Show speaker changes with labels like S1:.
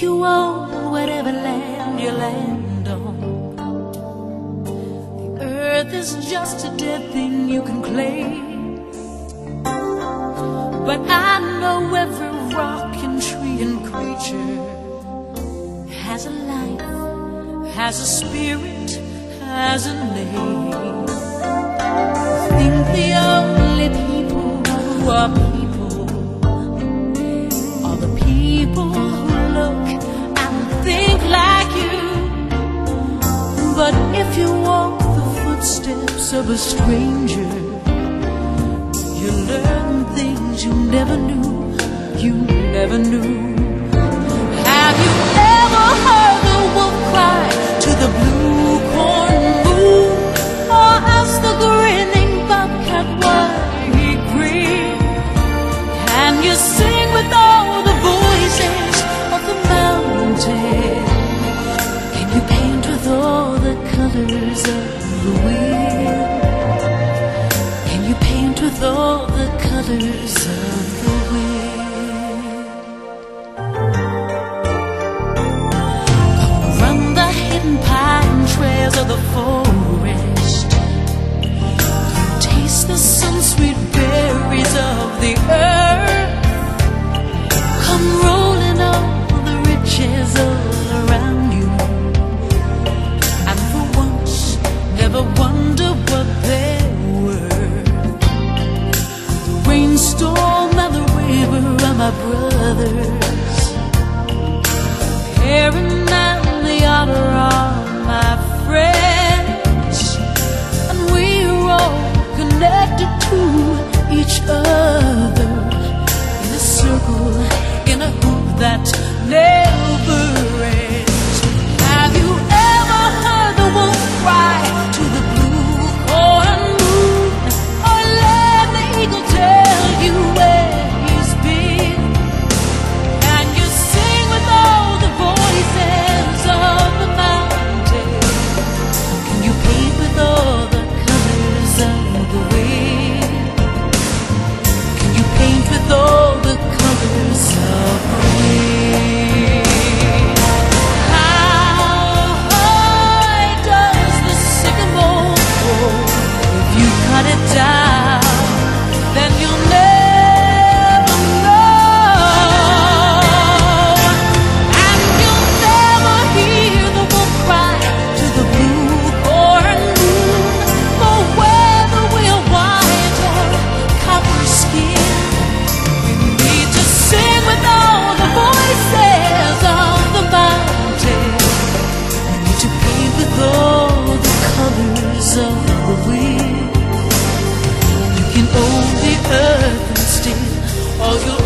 S1: you own whatever land you land on, the earth is just a dead thing you can claim. But I know every rock and tree and creature has a life, has a spirit, has a name. I think the only people who are people are the people who look and think like you. But if you walk the footsteps of a stranger, you learn things you never knew, you never knew. Have you ever heard the wolf cry to the blue corn moon, or ask the grinning bobcat why he grinned? Can you sing with all the voices of the mountain? Can you paint with all the colors of the wind? Can you paint with all the colors of the wind? From the hidden pine trails of the forest, taste the sun-sweet berries of the earth. Come rolling all the riches all around you, and for once never wonder what they were. The rainstorm and the river are my brothers, Heron and the otter are my friends, and we're all connected to each other in a circle, in a hoop that never ends. Have you ever heard the wolf cry to the blue corn moon, or let the eagle tell you where he's been? Can you sing with all the voices of the mountain? Can you paint with all the colors of the wind? Can you paint with all the colors of the wind? How high does the sycamore grow? If you cut it down, then you'll never know. And you'll never hear the wolf cry to the blue corn moon, for whether we're white or copper skin, we need to sing with all the voices of the mountain. We need to paint with all the colors of the wind. You can own the earth and still all you'll